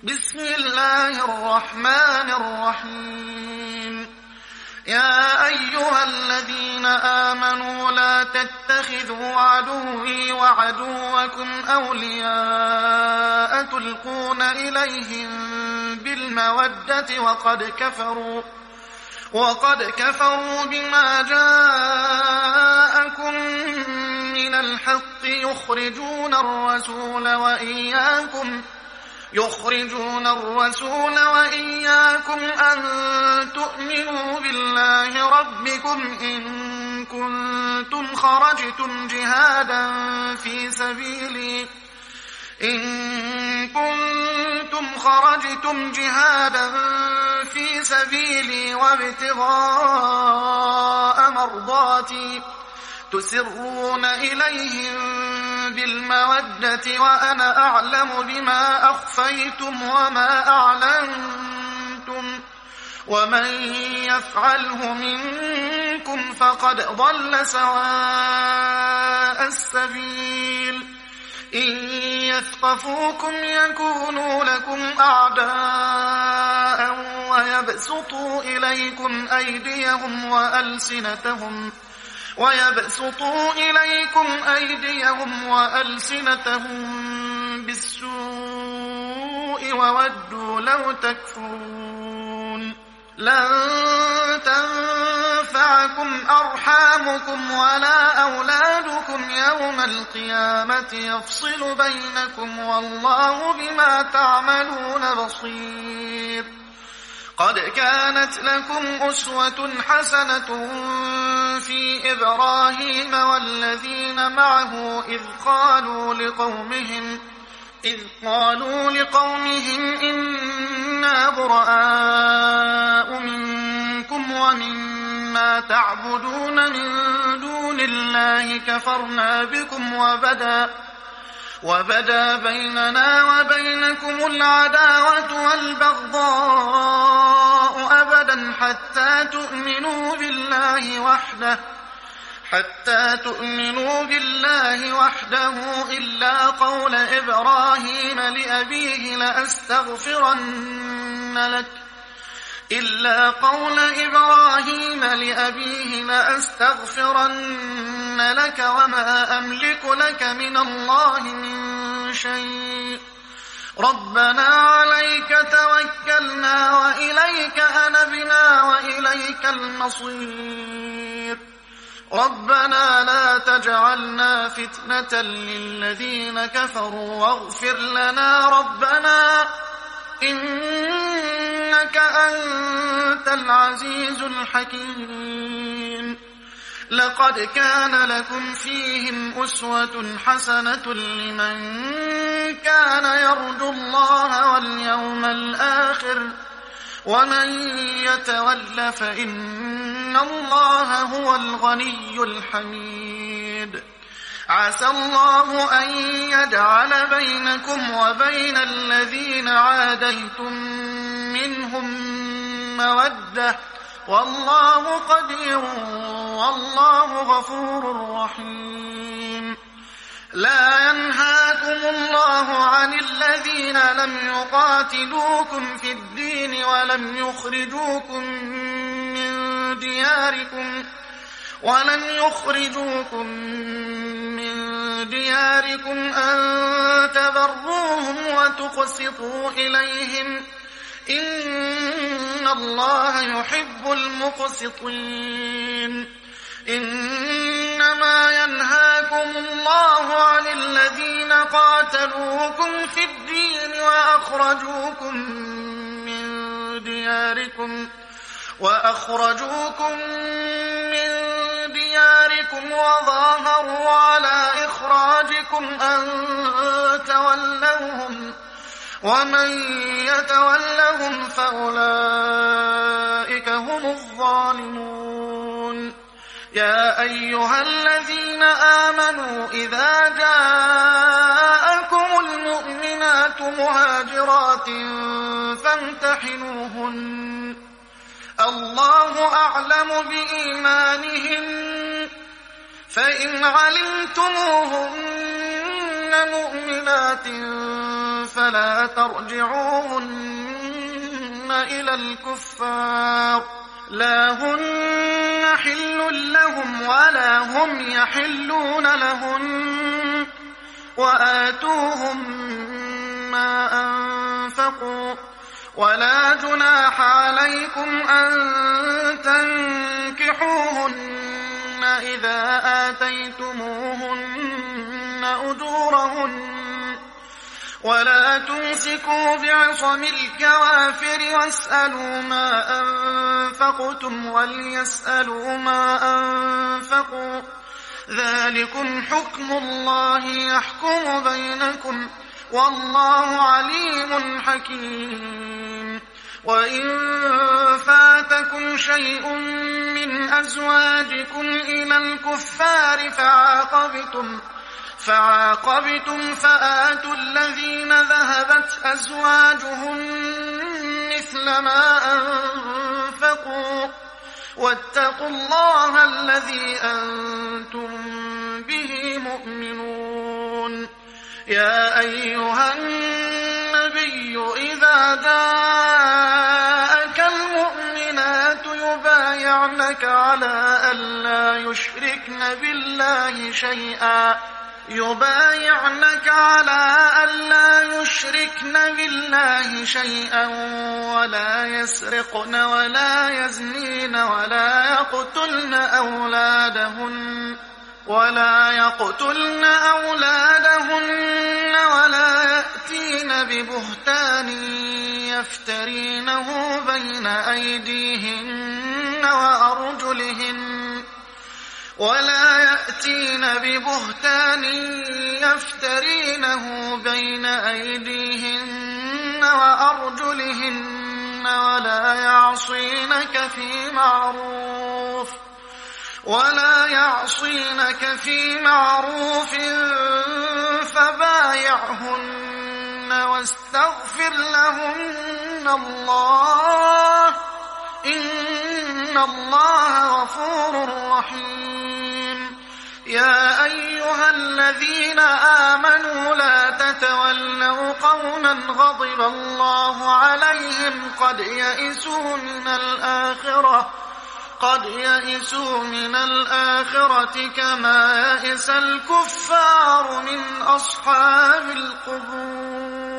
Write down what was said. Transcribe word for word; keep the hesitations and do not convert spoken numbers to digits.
بسم الله الرحمن الرحيم يا أيها الذين آمنوا لا تتخذوا عدوي وعدوكم أولياء تلقون إليهم بالمودة وقد كفروا وقد كفروا بما جاءكم من الحق يخرجون الرسول وإياكم يخرجون الرسول وإياكم أن تؤمنوا بالله ربكم إن كنتم خرجتم جهادا في سبيلي إن كنتم خرجتم جهادا في سبيلي وابتغاء مرضاتي تسرون إليهم بالمودة وأنا أعلم بما أخفيتم وما أعلنتم ومن يفعله منكم فقد ضل سواء السبيل إن يثقفوكم يكونوا لكم أعداء ويبسطوا إليكم أيديهم وألسنتهم ويبسطوا إليكم أيديهم وألسنتهم بالسوء وودوا لو تكفرون لن تنفعكم أرحامكم ولا أولادكم يوم القيامة يفصل بينكم والله بما تعملون بصير قد كانت لكم أسوة حسنة في إبراهيم والذين معه إذ قالوا لقومهم إذ قالوا لقومهم إنا براء منكم ومما تعبدون من دون الله كفرنا بكم وبدا وبدا بيننا وبينكم العداوة والبغضاء أبدا حتى تؤمنوا بالله وحده حتى تؤمنوا بالله وحده إلا قول إبراهيم لأبيه لأستغفرن لك إلا قول إبراهيم لأبيه لأستغفرن لك وما أملك لك من الله من شيء ربنا عليك توكلنا وإليك أنبنا وإليك المصير ربنا لا تجعلنا فتنة للذين كفروا واغفر لنا ربنا إنك أنت العزيز الحكيم لقد كان لكم فيهم أسوة حسنة لمن كان يرجو الله واليوم الآخر ومن يتول فإن الله هو الغني الحميد عسى الله أن يجعل بينكم وبين الذين عاديتم منهم مودة والله قدير والله غفور رحيم لا ينهاكم الله عن الذين لم يقاتلوكم في الدين ولم يخرجوكم من دياركم ولن يخرجوكم من دياركم أن تبروهم وتقسطوا إليهم إن الله يحب المقسطين إنما ينهاكم الله عن الذين قاتلوكم في الدين وأخرجوكم من دياركم وأخرجوكم من دياركم وظاهروا على إخراجكم أن تولوهم ومن يتولهم فأولئك هم الظالمون يا أيها الذين آمنوا إذا جاءكم المؤمنات مهاجرات فامتحنوهن الله أعلم بإيمانهن فإن علمتموهن مؤمنات فلا ترجعوهن إلى الكفار لا هن حل لهم ولا هم يحلون لهن وآتوهم ما أنفقوا ولا جناح عليكم أن تنكحوهن إذا آتيتموهن أجورهن ولا تمسكوا بعصم الكوافر واسألوا ما أنفقتم وليسألوا ما أنفقوا ذلكم حكم الله يحكم بينكم والله عليم حكيم وإن فاتكم شيء من أزواجكم إلى الكفار فعاقبتم فعاقبتم فآتوا الذين ذهبت أزواجهم مثل ما أنفقوا واتقوا الله الذي أنتم به مؤمنون يا أيها النبي إذا جاءك المؤمنات يبايعنك على ألا يشركن بالله شيئا يبايعنك على ألا يشركن بالله شيئا ولا يسرقن ولا يزنين ولا يقتلن أولادهن ولا يقتلن أولادهن ولا يأتين ببهتان يفترينه بين أيديهن وأرجلهن ولا يأتين ببهتان يفترينه بين أيديهن وأرجلهن ولا يعصينك في معروف ولا يعصينك في معروف فبايعهن واستغفر لهن الله إن الله غفور رحيم يا أيها الذين آمنوا لا تتولوا قوما غضب الله عليهم قد يئسوا من الآخرة قد يئسوا من الآخرة كما يئس الكفار من أصحاب القبور